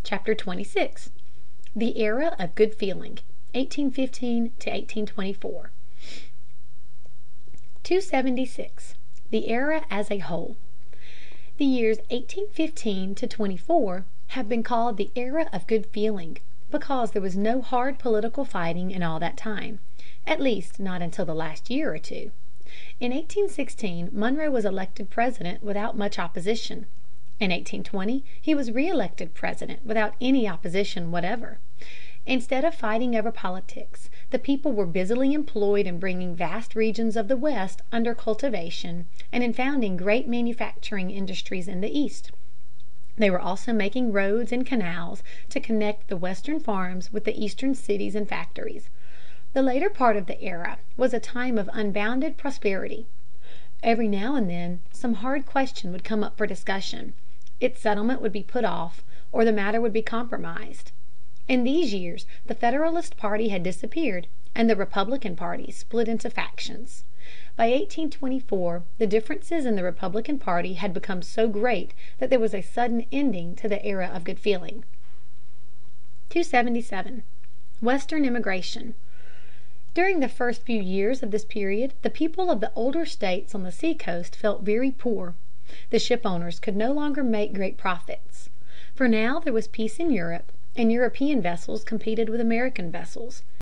Chapter 26. The Era of Good Feeling, 1815 to 1824. 276. The Era as a Whole. The years 1815 to 24 have been called the Era of Good Feeling because there was no hard political fighting in all that time, at least not until the last year or two. In 1816 Monroe was elected president without much opposition. In 1820 he was re-elected president without any opposition whatever. Instead of fighting over politics, the people were busily employed in bringing vast regions of the West under cultivation and in founding great manufacturing industries in the East. They were also making roads and canals to connect the Western farms with the Eastern cities and factories. The later part of the era was a time of unbounded prosperity. Every now and then some hard question would come up for discussion. Its settlement would be put off, or the matter would be compromised. In these years the Federalist party had disappeared, and the Republican party split into factions. By 1824 the differences in the Republican party had become so great that there was a sudden ending to the era of good feeling. 277. Western immigration. During the first few years of this period the people of the older states on the seacoast felt very poor. The ship owners could no longer make great profits. For now there was peace in Europe, and European vessels competed with American vessels.